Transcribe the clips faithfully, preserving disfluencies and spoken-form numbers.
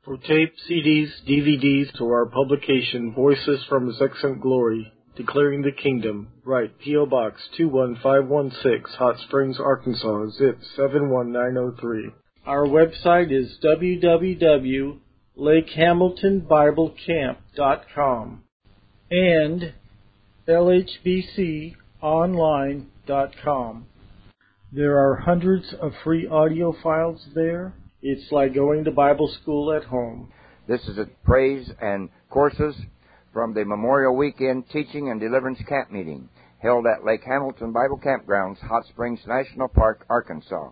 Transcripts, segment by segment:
For tape, C Ds, D V Ds, or our publication, Voices from His Excellent Glory, Declaring the Kingdom, write P O. Box two one five one six, Hot Springs, Arkansas, zip seven one nine zero three. Our website is w w w dot lake hamilton bible camp dot com and l h b c online dot com. There are hundreds of free audio files there. It's like going to Bible school at home. This is a praise and courses from the Memorial Weekend Teaching and Deliverance Camp Meeting held at Lake Hamilton Bible Campgrounds, Hot Springs National Park, Arkansas.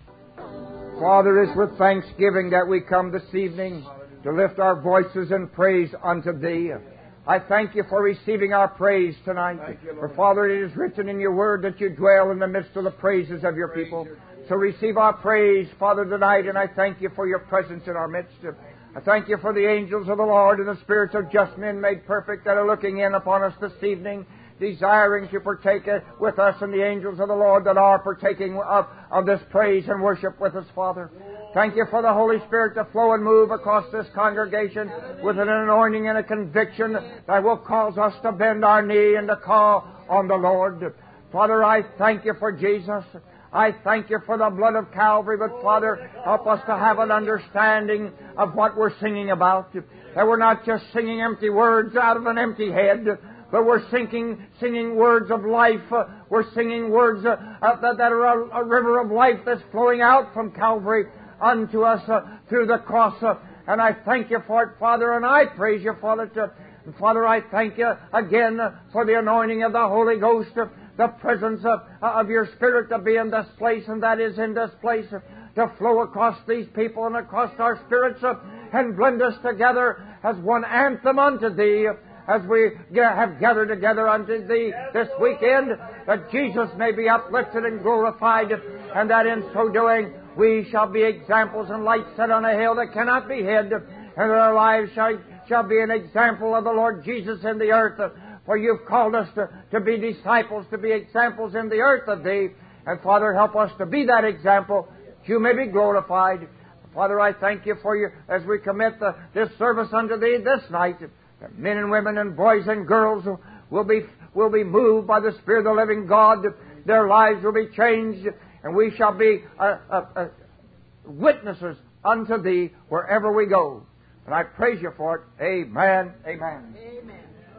Father, it's with thanksgiving that we come this evening to lift our voices in praise unto Thee. I thank You for receiving our praise tonight. You, for, Father, it is written in Your Word that You dwell in the midst of the praises of Your people. So receive our praise, Father, tonight, and I thank You for Your presence in our midst. I thank You for the angels of the Lord and the spirits of just men made perfect that are looking in upon us this evening, desiring to partake with us, and the angels of the Lord that are partaking of, of this praise and worship with us, Father. Thank You for the Holy Spirit to flow and move across this congregation with an anointing and a conviction that will cause us to bend our knee and to call on the Lord. Father, I thank You for Jesus. I thank You for the blood of Calvary, but Father, help us to have an understanding of what we're singing about. That we're not just singing empty words out of an empty head, but we're singing, singing words of life. Uh, we're singing words uh, uh, that, that are a, a river of life that's flowing out from Calvary unto us uh, through the cross. Uh, and I thank You for it, Father, and I praise You, Father. To, Father, I thank You again uh, for the anointing of the Holy Ghost, uh, the presence of, of Your Spirit to be in this place, and that is in this place, uh, to flow across these people and across our spirits uh, and blend us together as one anthem unto Thee, uh, as we have gathered together unto Thee this weekend, that Jesus may be uplifted and glorified, and that in so doing we shall be examples and lights set on a hill that cannot be hid, and that our lives shall, shall be an example of the Lord Jesus in the earth. For You've called us to, to be disciples, to be examples in the earth of Thee. And Father, help us to be that example, that You may be glorified. Father, I thank You for You as we commit the, this service unto Thee this night. That men and women and boys and girls will be, will be moved by the Spirit of the living God. Their lives will be changed, and we shall be uh, uh, uh, witnesses unto Thee wherever we go. And I praise You for it. Amen. Amen. Amen.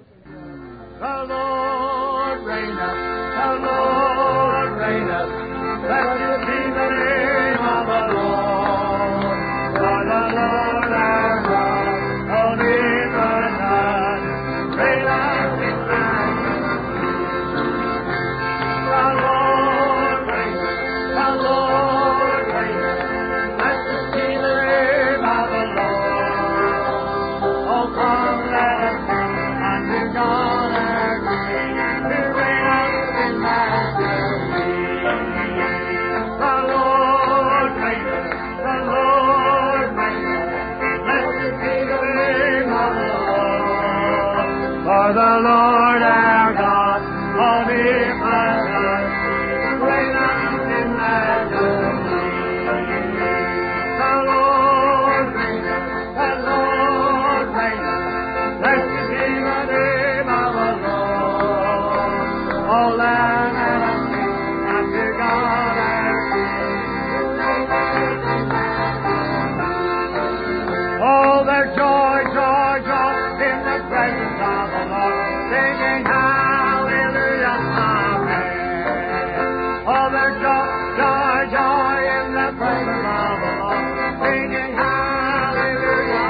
The Lord reigneth, the Lord reigneth, blessed be the name of the Lord. For the Lord our God, omnipotent, reigneth in majesty. The Lord reigneth, the Lord reigneth, blessed be the name of the Lord. Oh, come, let us sing unto God. For the Lord our God, omnipotent, reigneth in majesty. The Lord reigneth, the Lord reigneth, blessed be the name of the Lord. All land and sea unto God our King. Oh, there's joy, joy, joy in the presence of the Lord, singing hallelujah, amen. Oh, there's joy, joy, joy in the presence of the Lord, singing hallelujah,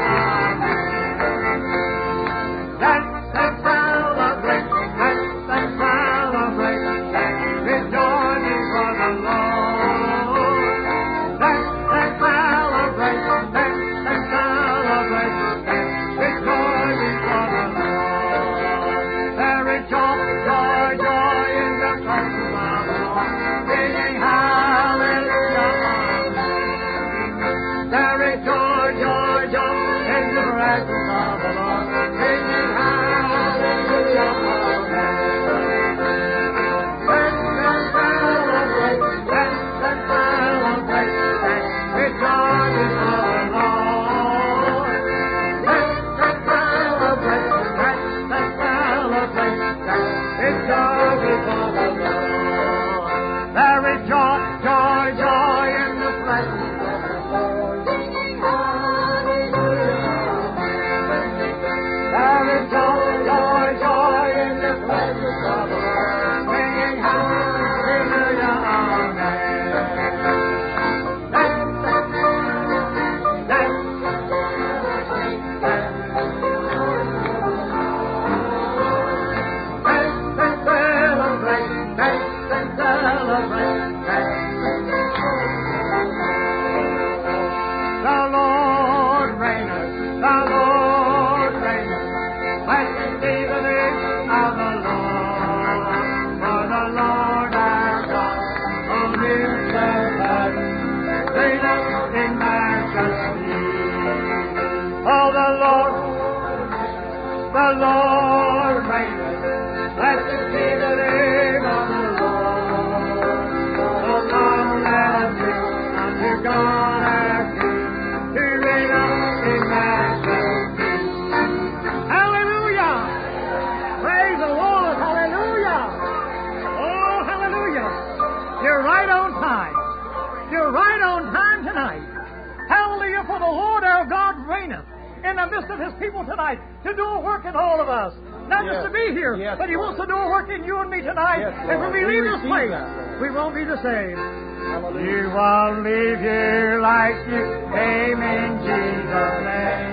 amen. Let's, let's celebrate, let's, let's celebrate, let's rejoice before the Lord. Let's, let's celebrate, let's, let's celebrate. us in the midst of His people tonight to do a work in all of us. Not Yes. just to be here, Yes, but He Lord. wants to do a work in you and me tonight. Yes, and when Lord. we We leave this receive place, that, Lord. we won't be the same. Hallelujah. You won't leave here like you came in Jesus' name.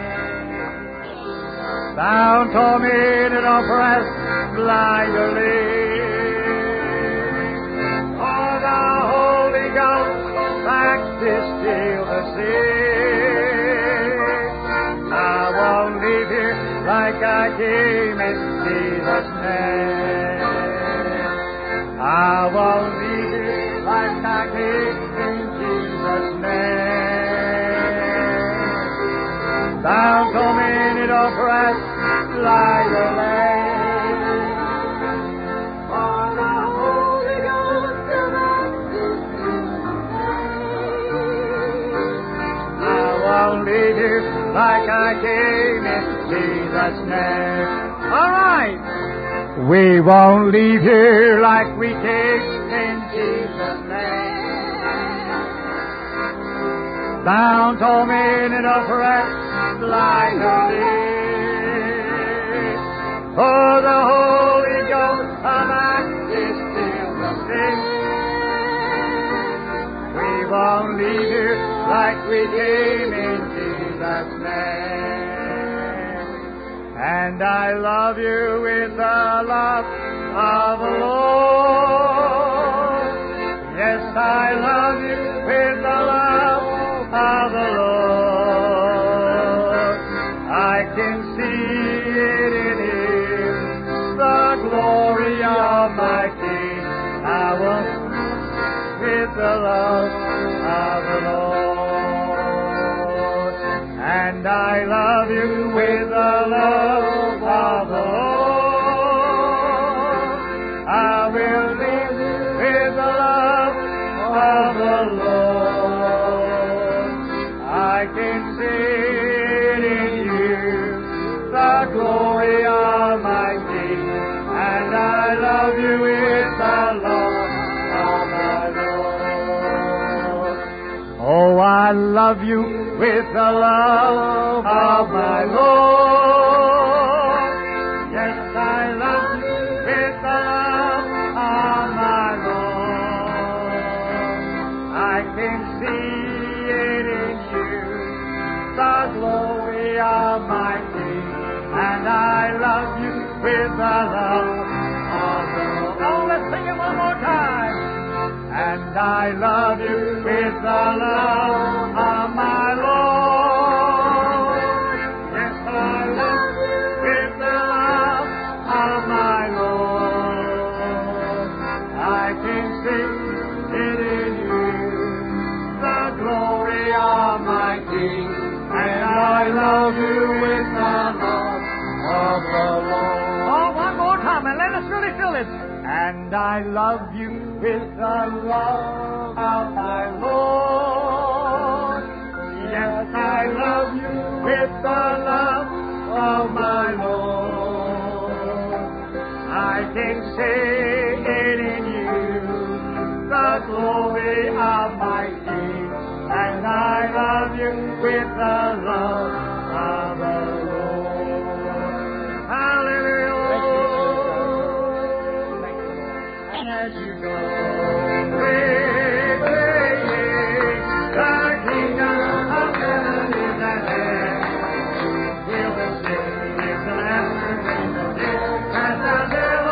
Bound, tormented, oppressed, blindly. For the Holy Ghost practice still the sick. I won't leave here like I came in Jesus' name. I won't leave here like I came in Jesus' name. Bound, tormented, oppressed, like a lamb. For the Holy Ghost practice I won't leave here like I came in Jesus' name. All right. We won't leave here like we came in Jesus' name. Bound, tormented, oppressed, blindly. For the Holy Ghost of us is still the same. We won't leave here like we came in Jesus' name. And I love you with the love of the Lord. Yes, I love you with the love of the Lord. I can see it in Him, the glory of my King. I will with the love of the Lord. And I love you with the love of the Lord. I will live with the love of the Lord. I can see it in you, the glory of my King. And I love you with the love of my Lord. Oh, I love you with the love of my Lord. Yes, I love you with the love of my Lord. I can see it in you, the glory of my King. And I love you with the love of the Lord. Oh, let's sing it one more time. And I love you with the love of my Lord. Yes, I love you with the love of my Lord. I can see it in you, the glory of my King. And I love you with the love of the Lord. Oh, one more time, and let us really feel it. And I love you with the love of my Lord. Yes, I love you with the love of my Lord. I can see it in you, the glory of my King. And I love you with the love of the Lord. Hallelujah. As you go, praying, the kingdom of heaven is at hand. Heal the sick, give the lepers, raise the dead, cast out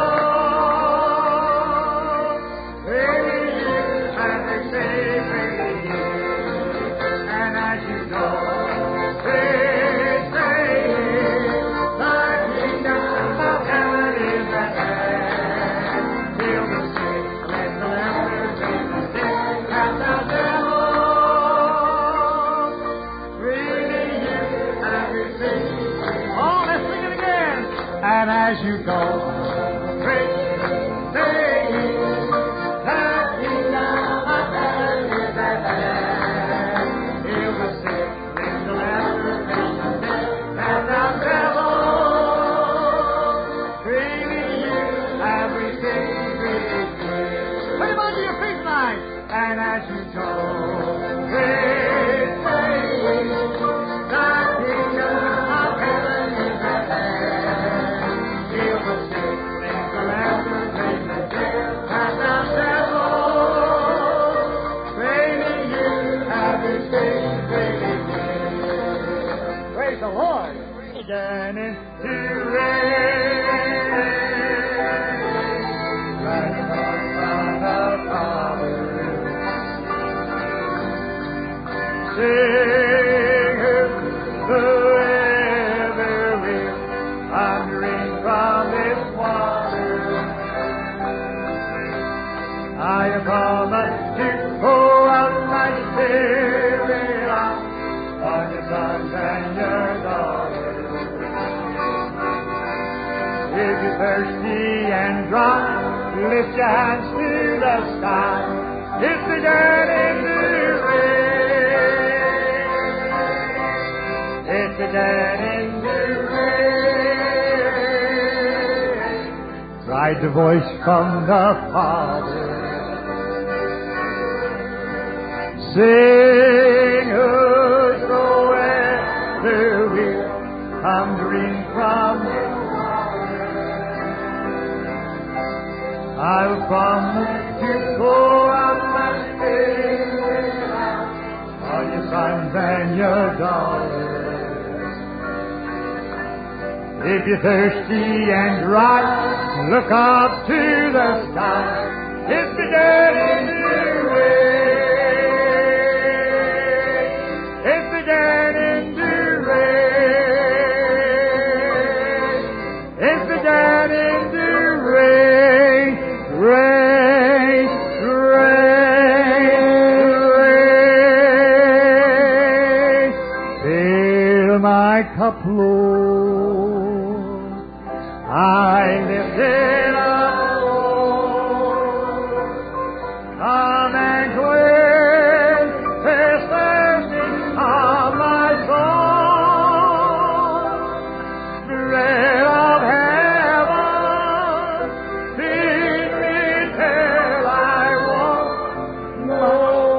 devils. Praise you as they say, praise you. And as you go, praise, praise, the kingdom of heaven is at hand. Heal the sick, let the lepers, raise the dead, cast out devils. Praise you as they say. Oh, let's sing it again. And as you go, praise, praise, the kingdom of heaven is at hand. Heal the sick, lift the lepers, raise the dead, cast out devils. Freely you have received, freely give. Put him under your feet tonight. And as you go, praise, praise, the kingdom Praise the Lord. Beginning to rain. Like the Son of Father. Singers, whoever will, wandering from this water. I have promised to pour out my spirit on your sons and your daughters. If you're thirsty and dry, lift your hands to the sky. It's beginning to rain. It's beginning to rain. Cried the voice from the Father. Sing, whosoever will, come drink from the I will promise to pour out my spirit on your sons and your daughters. If you're thirsty and dry, look up to the sky. It's beginning to rain. It's beginning to rain. It's beginning to rain. Rain, rain, rain. Fill my cup, Lord. I lift it up, Lord. Come and quench this thirsting of my soul. Bread of heaven, feed me till I want no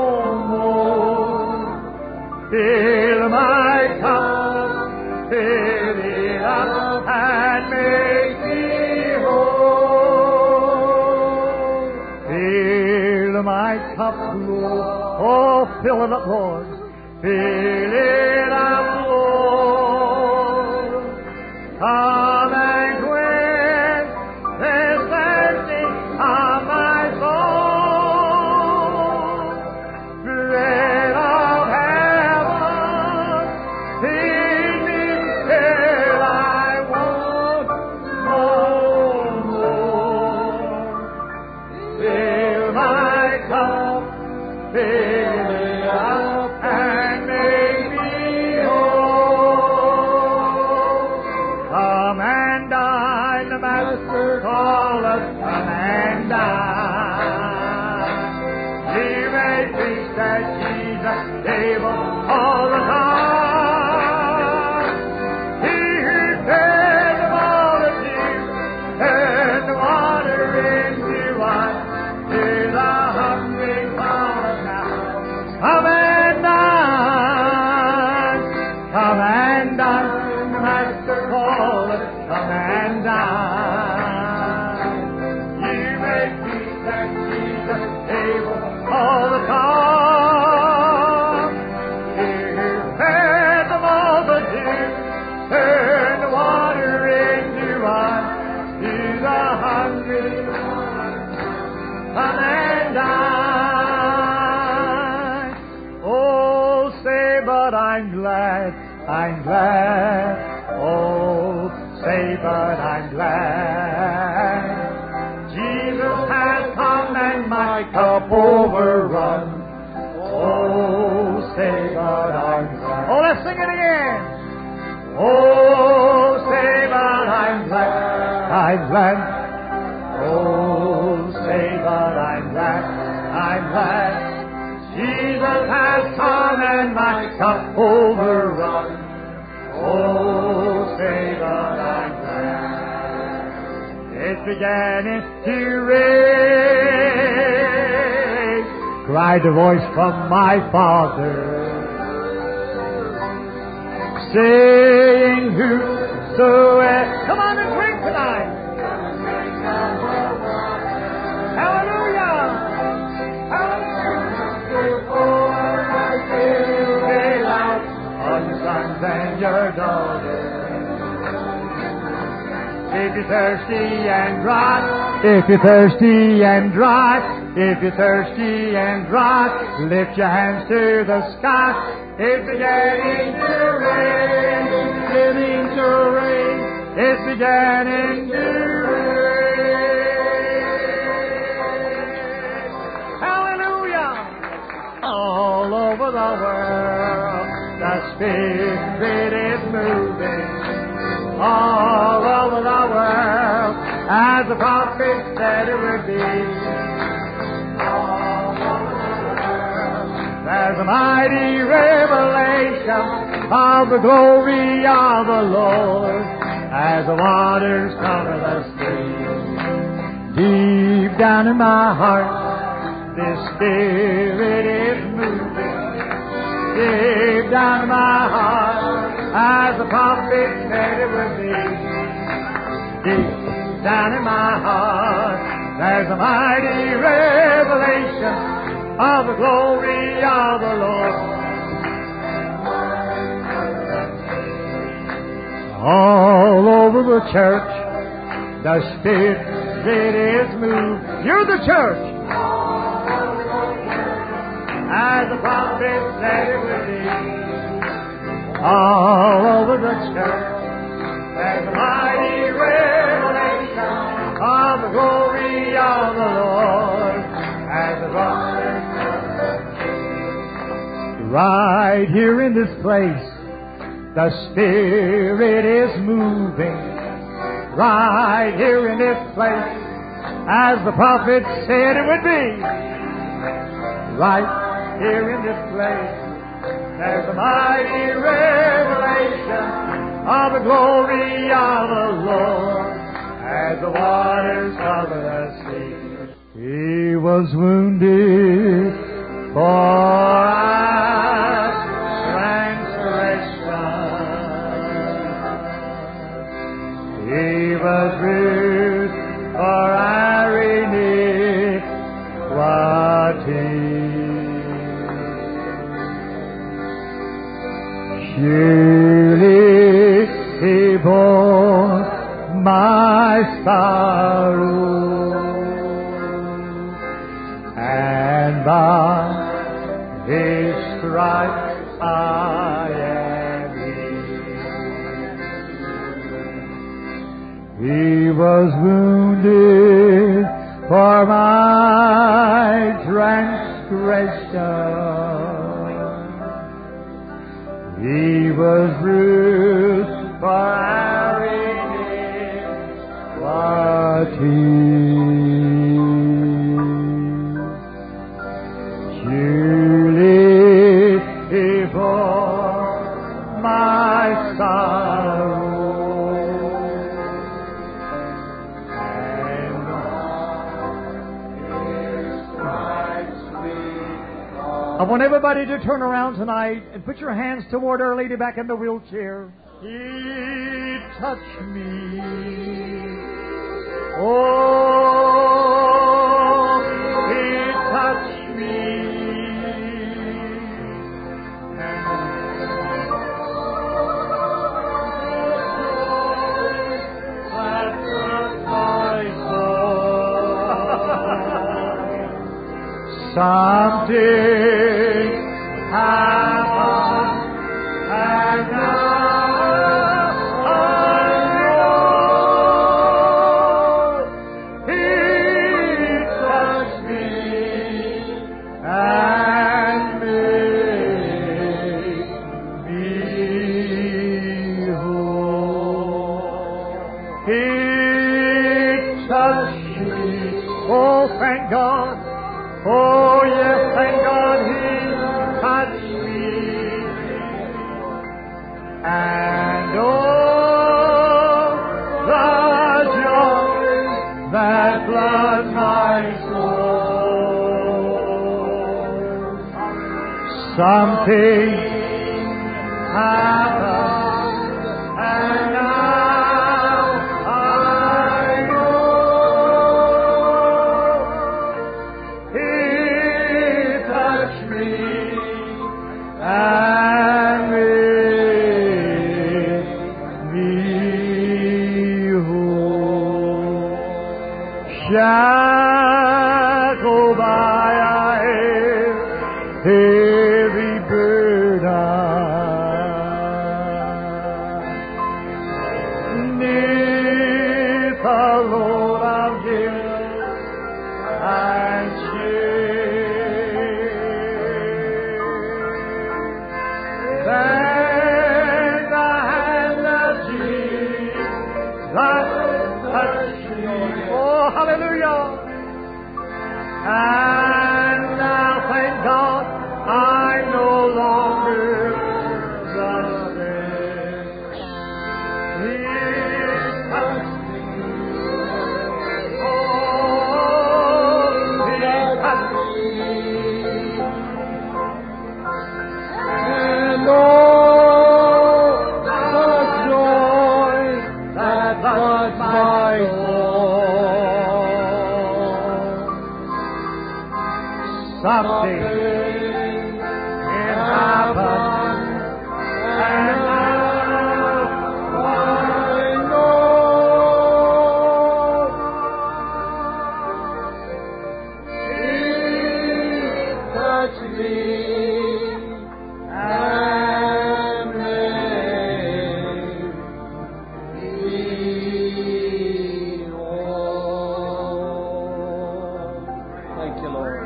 more. Fill my cup, fill it up, and make me whole. Fill my cup, Lord. Oh, fill it up, Lord. Fill it up, Lord. Come and quench this thirsting of my soul. Bread of heaven, feed me till I want no more. Fill my cup, fill it up, and make me whole. Come and dine, the Master calleth, come and dine. He may feast at Jesus' table all the time. He who fed the multitude, turned the water into wine, to the hungry calleth now. Come and dine, come and dine, the Master calleth, come and dine. You may feast at Jesus' table all the time. He who fed the multitude, turned the water into wine, to the hungry, come and dine. Oh, say, but I'm glad, I'm glad. Oh, say, but I'm glad. Jesus has come and my cup overrun. Oh, say, but I'm glad. Oh, let's sing it again. Oh, say, but I'm glad, I'm glad. Oh, say, but I'm glad, I'm glad. Jesus has come and my cup overrun. Oh, say, but I'm glad. It's beginning to rain. Cried a voice from my Father, saying, whosoever. Come on and drink tonight. Hallelujah. Hallelujah. On your sons and your daughter. If you're thirsty and dry, if you're thirsty and dry, if you're thirsty and dry, lift your hands to the sky. It's beginning to rain, beginning to rain, it's beginning to rain. Hallelujah! All over the world, the Spirit is moving. All over the world, as the prophet said it would be. All over the world, there's a mighty revelation of the glory of the Lord, as the waters cover the sea. Deep down in my heart, this Spirit is moving. Deep down in my heart, as the prophet said it would be. Deep down in my heart, there's a mighty revelation of the glory of the Lord. All over the church, the Spirit is moved. You're the church. As the prophet said it would be. All over the church, there's a mighty revelation of the glory of the Lord, as the waters cover. Right here in this place, the Spirit is moving. Right here in this place, as the prophet said it would be. Right here in this place, there's a mighty revelation of the glory of the Lord, as the waters cover the sea. He was wounded for our transgression. He was bruised for our iniquity. Surely He bore my sorrow, and by His stripes I am healed. He was wounded for my transgression. He was bruised for our iniquity. Surely He bore my sorrow, and by His stripes we are. I want everybody to turn around tonight and put your hands toward our lady back in the wheelchair. He touched me. Oh, He touched me. That touched my soul. Something happened, and now God. Oh, yes, thank God He touched me. And oh, the joy that floods my soul. Something happened, and now I and made shackled by a heavy burden, neath a load of guilt and shame. Then the hand of Jesus touched me. Oh, hallelujah! And now, thank God, I'm no longer the same. He touched me. Oh, He touched me. And oh, the joy that touched my soul. Something it happened, and now I know. He touched me and made me whole. Thank you, Lord.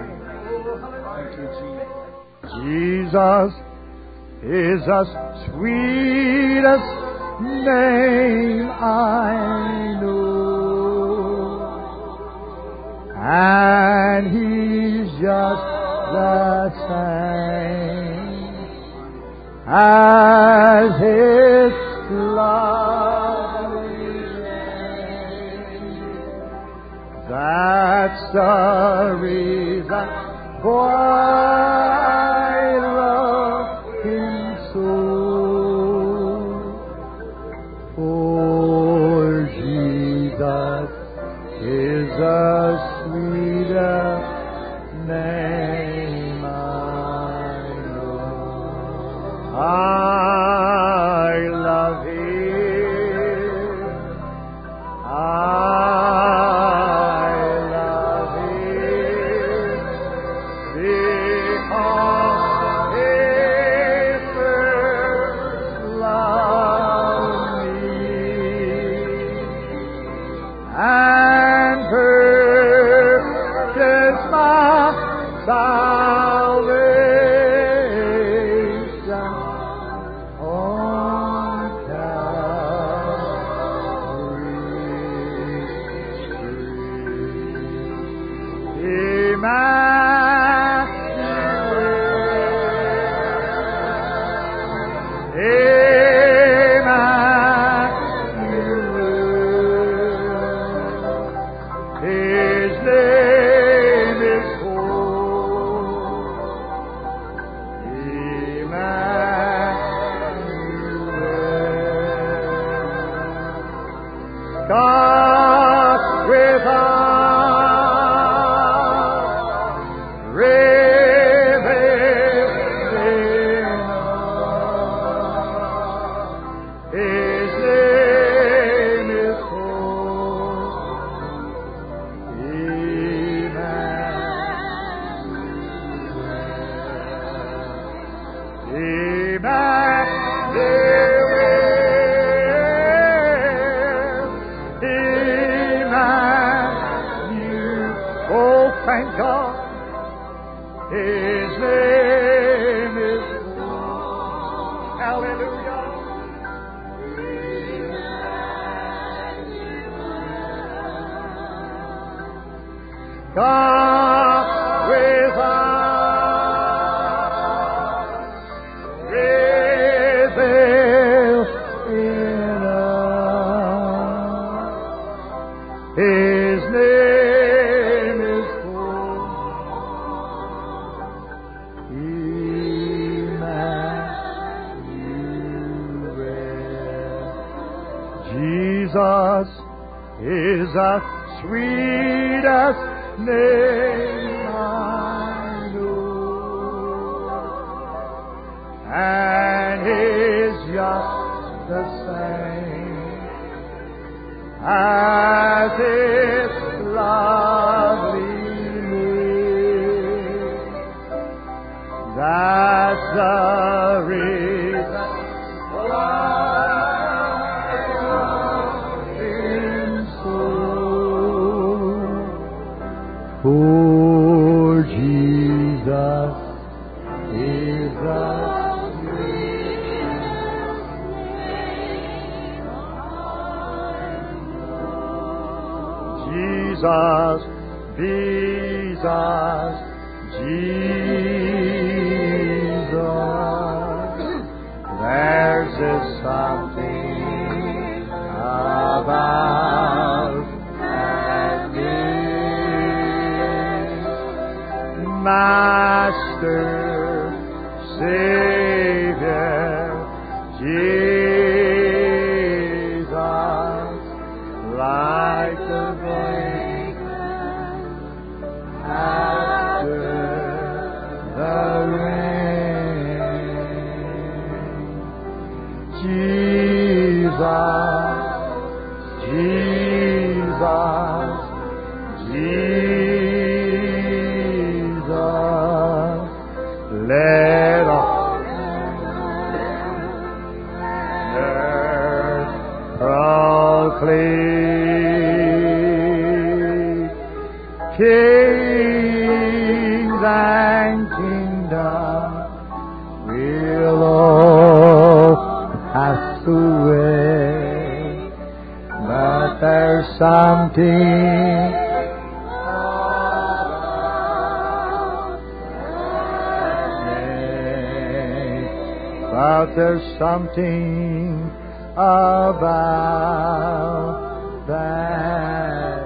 Jesus is the sweetest name I know, and He's just the same as His lovely name. That's the reason why I love Him so. For Jesus is the sweetest name I know. I love Him. I love Him because He first loved me and purchased my salvation on Calvary. His name is Emmanuel. God with us, revealing us. His name is thank God, His name is Hallelujah. God with us, revealed in us. His name is Jesus is the sweetest name I know, and is just the same as His love. the reason for Jesus is the Jesus, Jesus, Jesus. There's just something about that name. Master, Savior, Jesus, like the rain after the rain. Jesus, Jesus, Jesus, let all earth proclaim. Kings and kingdoms will all pass away, but there's something but there's something about that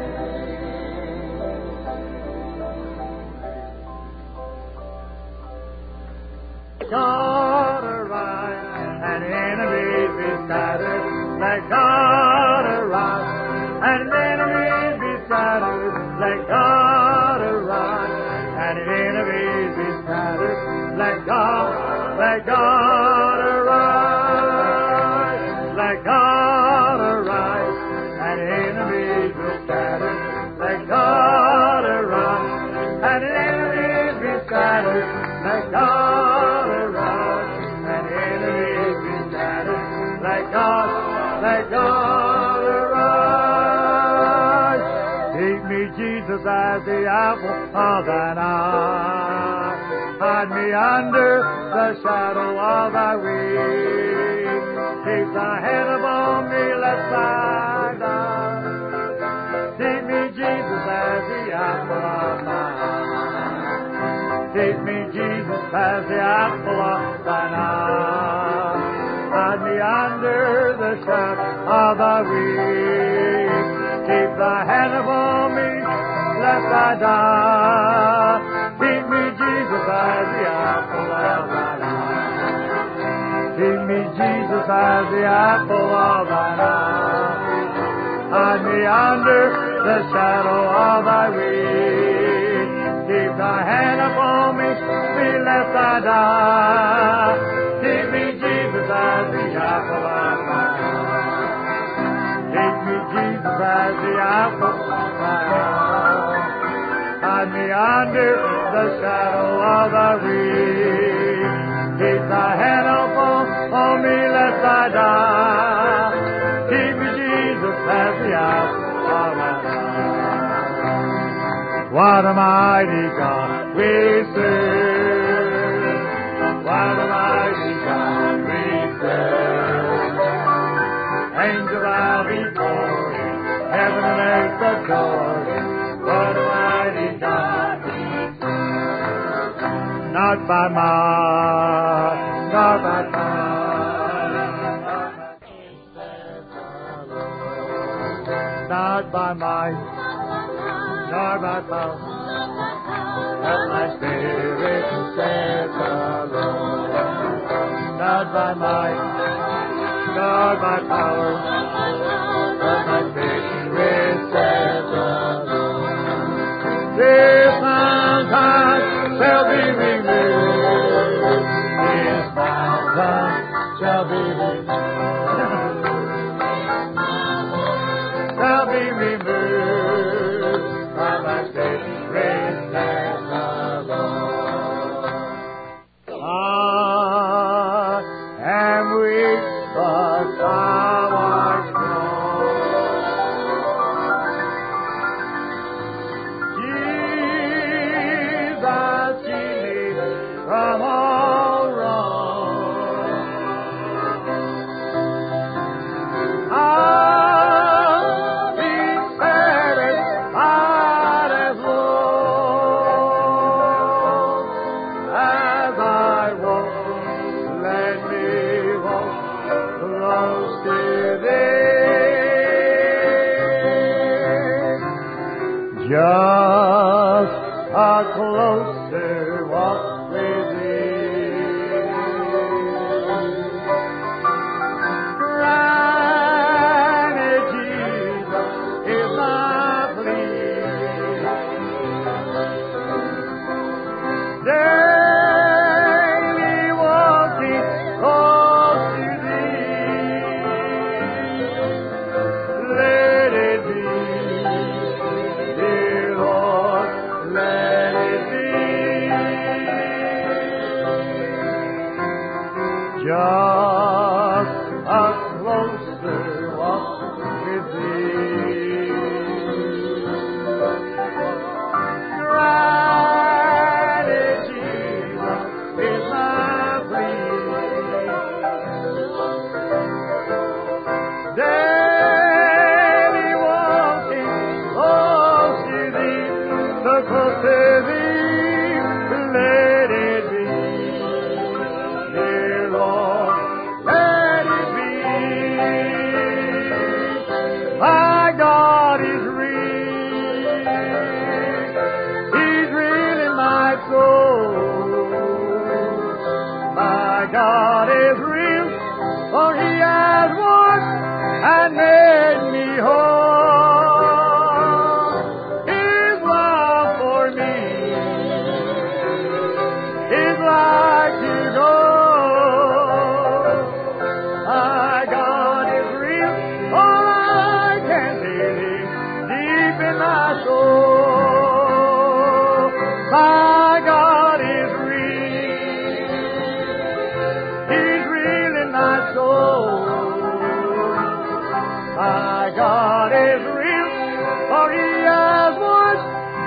name. God arise and enemies be scattered. Let God arise and enemies be scattered. Let God arise and enemies be scattered. Let God, let God arise. Let God arise and enemies be scattered. Let God arise and enemies be scattered. Let God arise and enemies be scattered. Let God, let God arise. Keep me, Jesus, as the apple of thine eye. Hide me under the shadow of thy wings. Keep thy hand upon me, lest I die. Keep me, Jesus, as the apple of thine eye. Keep me, Jesus, as the apple of thine eye. Hide me under the shadow of thy wings. Keep thy hand upon me, lest I die. Keep me, Jesus, as the apple of thine eye. Keep me, Jesus, as the apple of thine eye. Hide me under the shadow of thy wings. Keep thy hand upon me, lest I die. Keep me, Jesus, as the apple of thine eye. Keep me, Jesus, as the apple of thine eye. Hide me under the shadow of thy wings. Keep thy hand upon on me, lest I die. Keep me, Jesus, as the apple of thine eye. What a mighty God we serve. What a mighty God we serve. Angels bow before him, heaven and earth adore him. What a mighty God we serve. Not by might, not by power, not by might, not by power, but my spirit says the Lord. Not by might, not by power, but my spirit says the Lord. This mountain shall be removed. This mountain shall be removed. Shall be removed by my spirit says the Lord.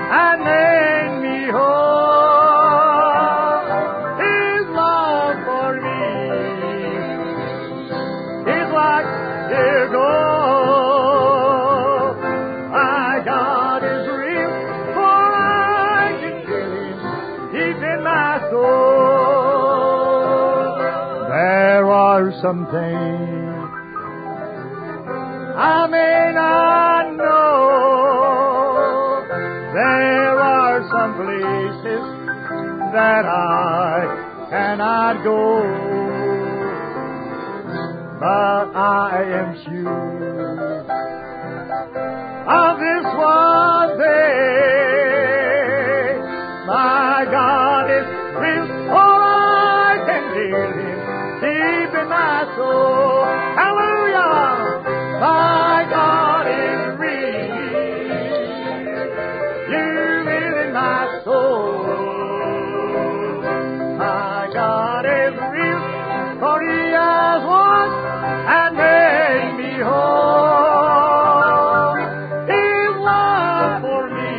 and made me whole. His love for me is like dear gold. My God is real, for I can feel Him deep in my soul. There are some things I may not know. There are some places that I cannot go. But I am sure of this one thing. My God is real, for I can feel Him deep in my soul. Hallelujah! My God is real. You live in my soul. My God is real, for He has won and made me whole. His love for me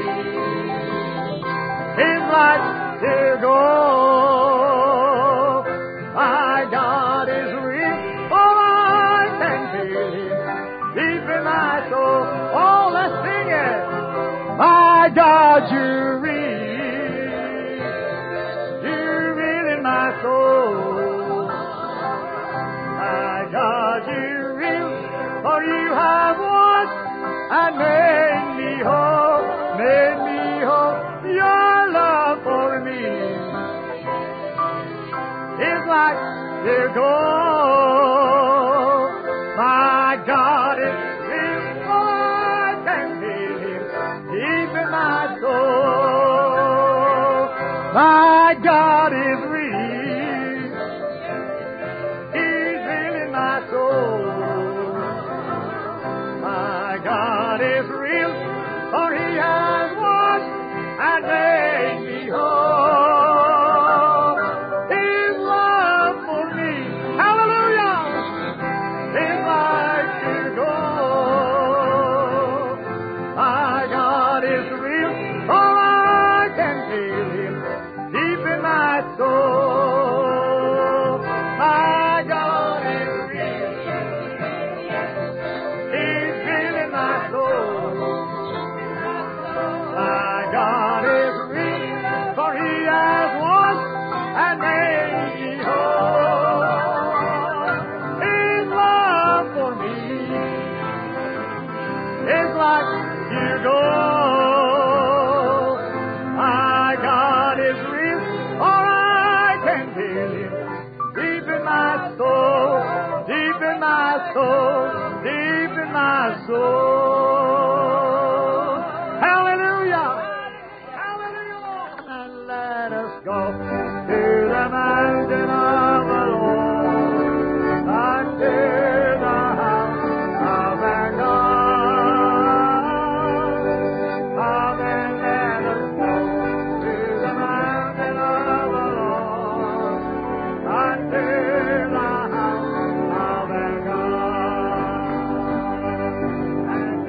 is like dear gold. My God is real, for I can feel Him deep in my soul. Oh, let's sing it. My God, you're real. You're real in my soul. My God, you're real, for You have won and made me whole, made me whole. Your love for me is like dear gold. My God is real, for I can feel Him deep in my soul. My God is real. He's real in my soul. My God is real, for He has won and made me whole. His love for me, hallelujah, is like dear gold. My God is real, for I can feel Him deep in my soul. My God is real. He's real in my soul. My God is real, for He has won and made me whole. His love for me is like dear gold. My God is real, for I can feel Him deep in my soul, deep in my soul, deep in my soul. Hallelujah! Hallelujah! And let us go to the mountain of the Lord, unto the house of our God. Come and let us go to the mountain of the Lord, unto the house of our God. And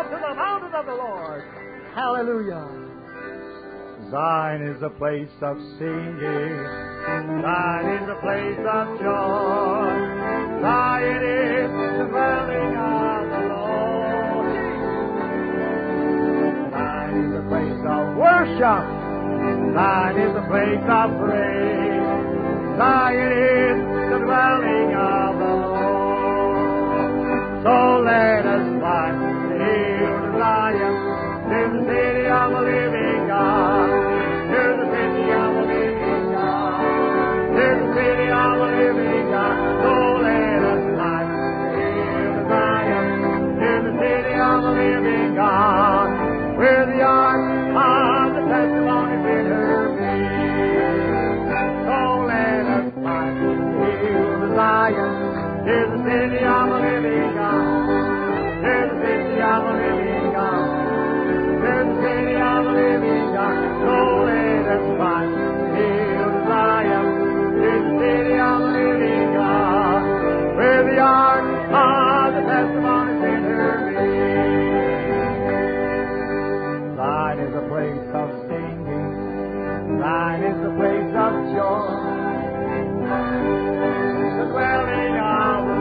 to the mountain of the Lord. Hallelujah. Zion is a place of singing. Zion is a place of joy. Zion is the dwelling of the Lord. Zion is a place of worship. Zion is a place of praise. Zion is the dwelling of the Lord. So let us fly to the hill of Zion, to the city of the living God, to the city of the living God, to the city of the living God. So let us fly to the hill of Zion, to the city of the living God, where the ark of the testimony is in her feet. So let us fly to the hill of Zion, to the city of the living God, to the city of the living God, to the city of the living God. So let us fly to the hill of Zion, to the city of the living God, where the ark of the testimony is in her midst. Zion is a place of singing. Zion is a place of joy. The dwelling of the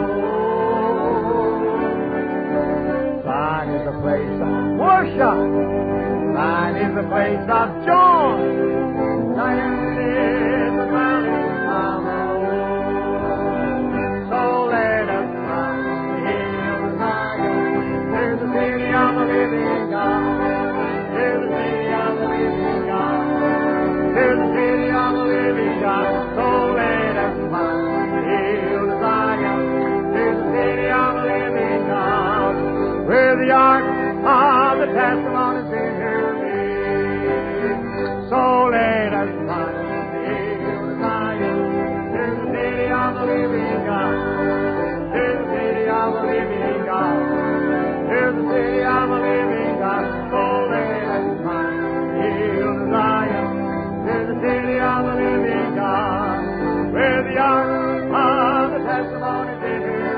Lord. Zion is a place of worship. Zion is a place of joy. Zion is the dwelling of the Lord. So let us fly to the hill of Zion, to the city of the living God, to the city of the living God, to the city of the living God. So let us fly to the hill of Zion, to the city of the living God, where the ark of the testimony is in her midst. So let us fly to the hill of Zion, to the city of the living God, to the city of the living God, to the city of the living God. So let us fly to the hill of Zion, to the city of the living God, where the ark of the testimony is in her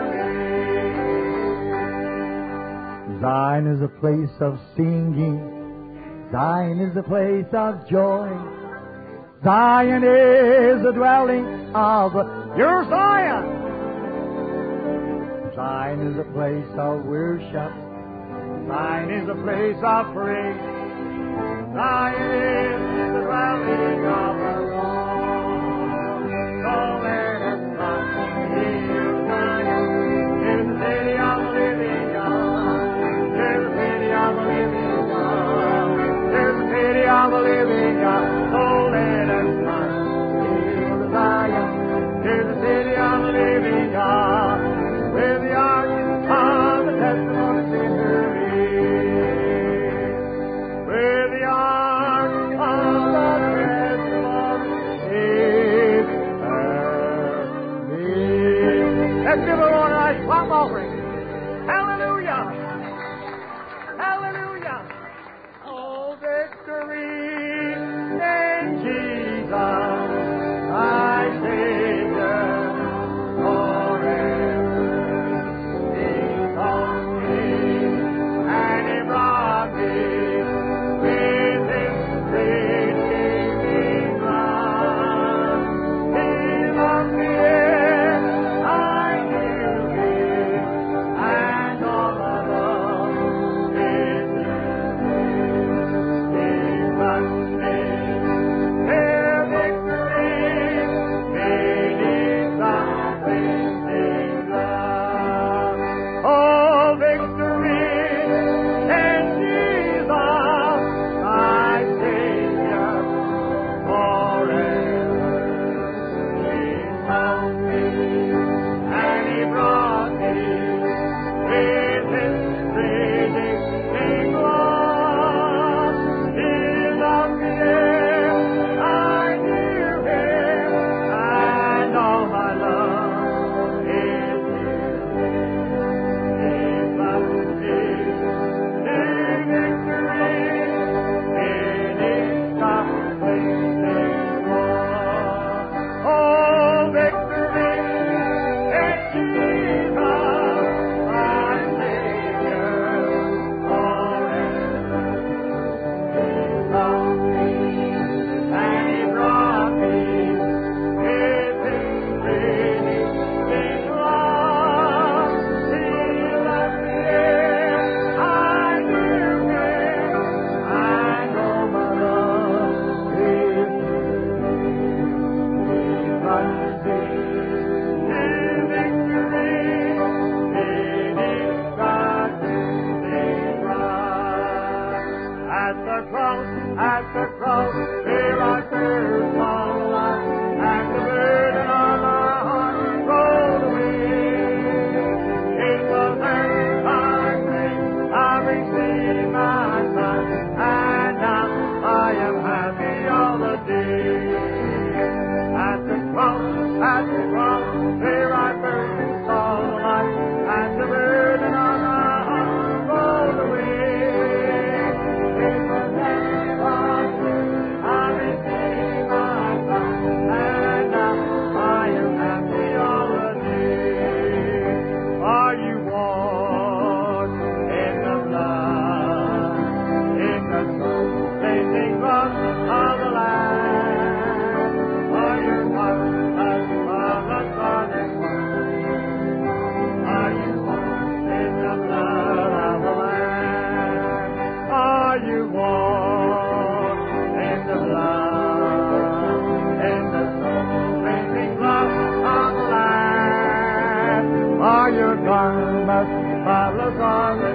midst. Zion is a place of singing. Zion is a place of joy. Zion is the dwelling of your Zion. Zion is a place of worship. Zion is a place of praise. Zion is the dwelling of the Lord. So let us fly to the hill of Zion, to the city of the living God, to the city of the living God, to the city of the living God. So let us fly to the hill of Zion, to the city of the living God, where the ark of the testimony is in her midst, where the ark of the testimony At the cross, there I first saw the light, and the burden on my heart rolled away. It was there by faith I received my sight, and now I am happy all the day. At the cross, at the cross, there I first saw the light, and the burden on my heart rolled away. It was there by faith I received my sight, and now I am happy all the day. Are you washed in the blood, in the soul-cleansing blood of the Lamb? Are you washed as from the garden one? Are you washed in the blood of the Lamb? Are you washed in the blood, in the soul-cleansing blood of the Lamb? Are your garments spotless on the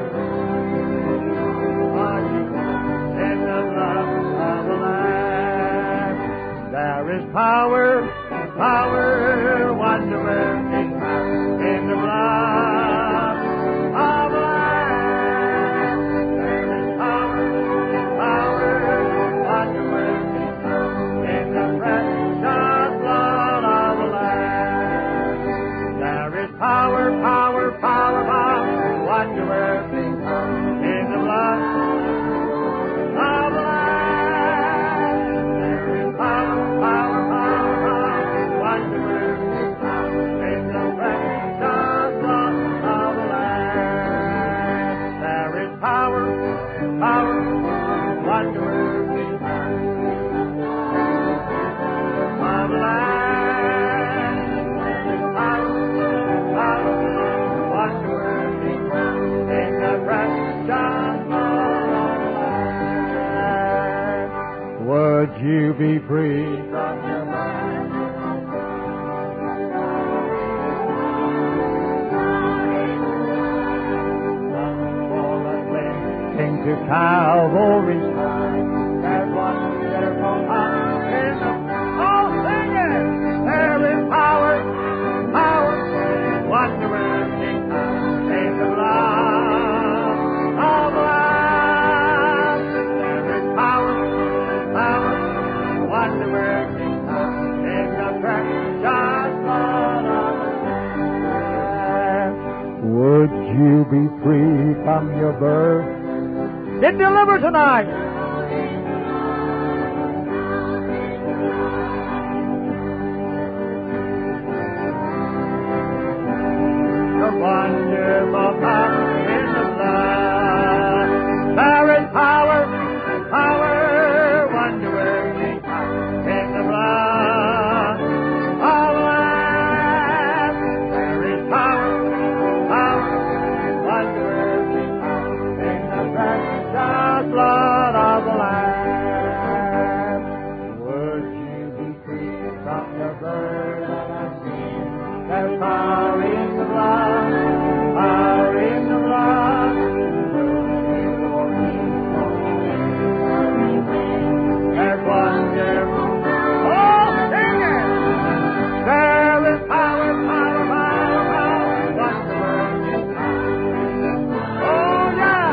Are you washed in the blood of the Lamb? There is power, power, wonder-working power in the blood of the Lamb. There is power, power, wonder-working power in the precious blood of the Lamb. There is power, power, power, power, wonder-working power in the blood of the Lamb. There is power, power, power, power, wonder-working power in the precious blood of the Lamb. There is power, power, wonder-working power of the Lamb. There is power, power, wonder-working power in the precious blood of the Lamb. Would you be free from your mind? For a cling to Calvary's side. There's wonderful power in the oh, sing it! There is power, power, wonder-working power in the blood of the Lamb. There is power, power, wonder-working power in the precious blood of the Lamb. Would you be free from your birth? Get delivered tonight. The wonderful power in the blood. There is power, power, wonder-working power in the blood of the Lamb. There is power, power, wonder-working power in the precious blood of the Lamb. Would you be free from your burden of sin? There's power in the blood, power in the blood. There's wonderful. Oh, sing it! There is power, power, power, power, wonder-working power. Oh, yeah!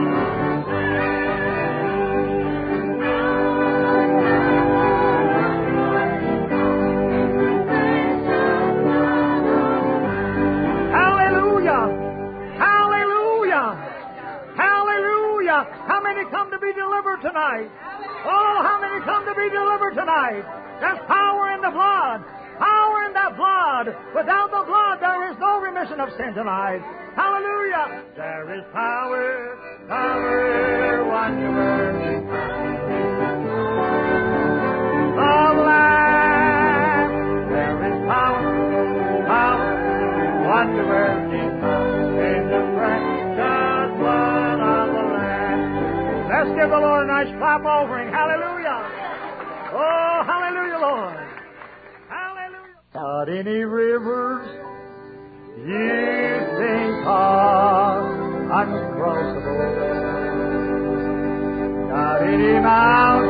Hallelujah! Hallelujah! Hallelujah! How many come to be delivered tonight? Oh, how many come to be delivered tonight? There's power in the blood. Power in that blood. Without the blood, there is no remission of sin tonight. Hallelujah! There is power, power, wonder-working of the Lamb. There is power, power, wonder-working in the precious blood of the Lamb. Let's give the Lord a nice clap offering. Hallelujah! Oh, hallelujah, Lord! Hallelujah! Not any rivers you think are uncrossable. Not any mountain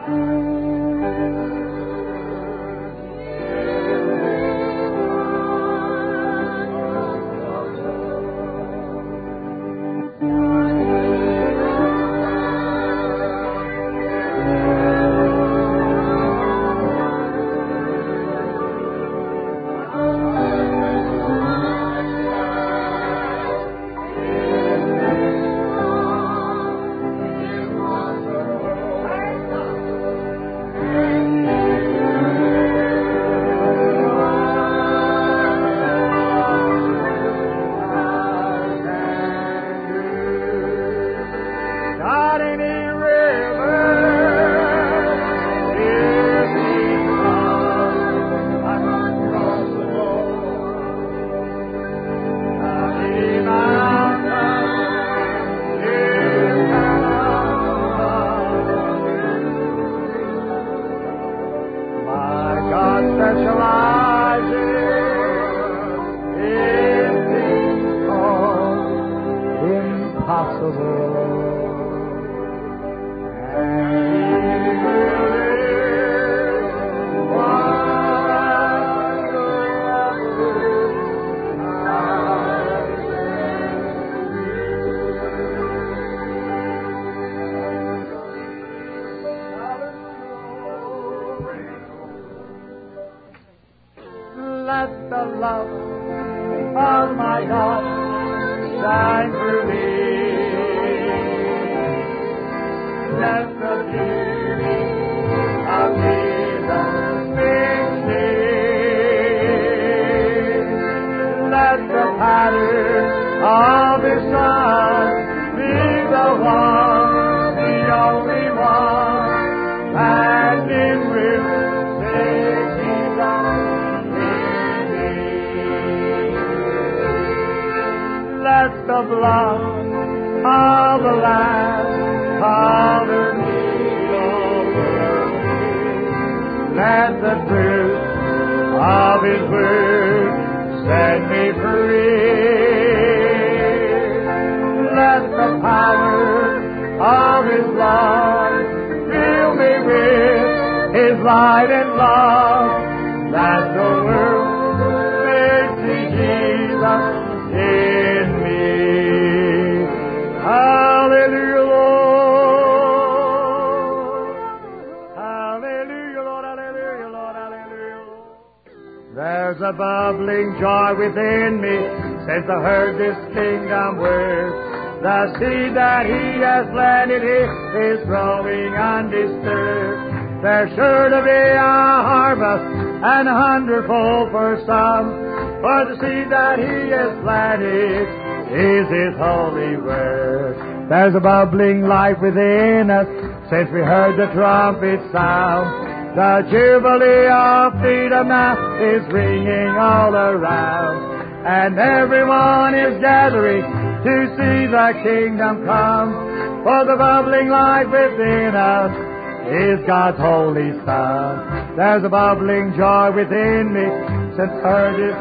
There's sure to be a harvest and a hundredfold for some. For the seed that He has planted is His holy word. There's a bubbling life within us since we heard the trumpet sound. The jubilee of freedom now is ringing all around. And everyone is gathering to see the kingdom come. For the bubbling life within us is God's holy Son. There's a bubbling joy within me since heard it.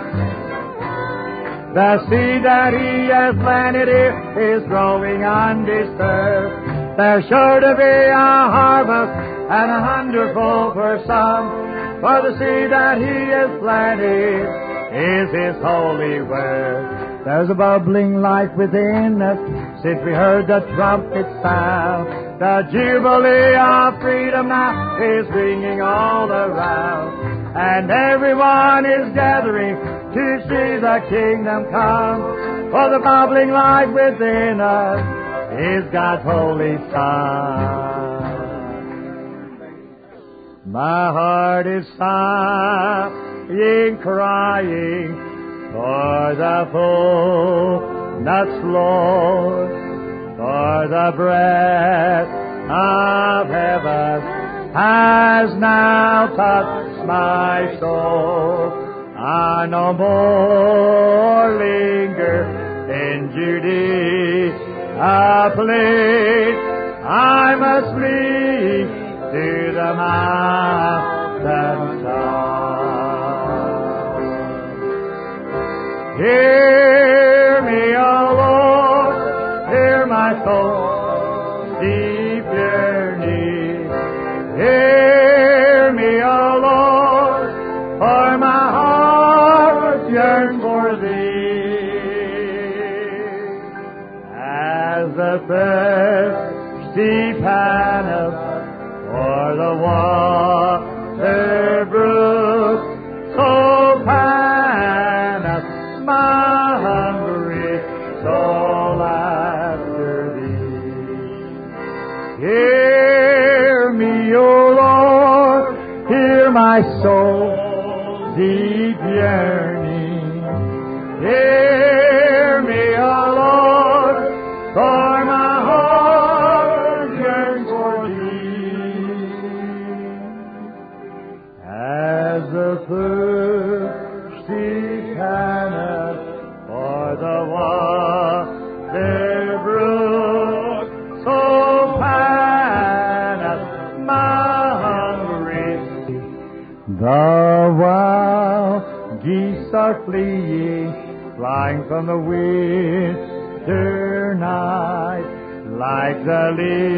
The seed that He has planted is growing undisturbed. There's sure to be a harvest and a hundredfold for some. For the seed that He has planted is His holy word. There's a bubbling life within us since we heard the trumpet sound. The jubilee of freedom now is ringing all around. And everyone is gathering to see the kingdom come. For the bubbling life within us is God's holy Son. My heart is sighing, crying for the fullness, Lord, for the breath of heaven has now touched my soul. I no more linger in Judea place. I must flee to the mountain top. Hear me, O Lord, hear my soul deep yearning. Hear thirsty panteth for the water brook, so panteth my hungry soul after thee. Hear me, O Lord, hear my soul deep yearning. Hear me, O Lord, for my heart yearns for thee. As the thirsty panteth for the water brook, so panteth my hungry. The wild geese are fleeing, flying from the winter night, like the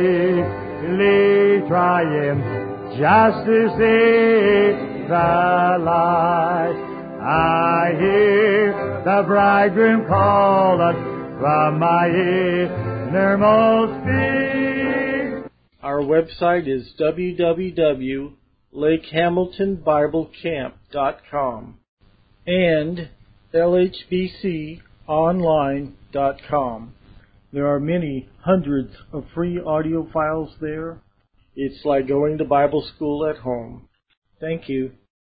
lily trying just to see the light. I hear the bridegroom calling from my innermost being. Our website is w w w dot lake hamilton bible camp dot com and l h b c online dot com. There are many hundreds of free audio files there. It's like going to Bible school at home. Thank you.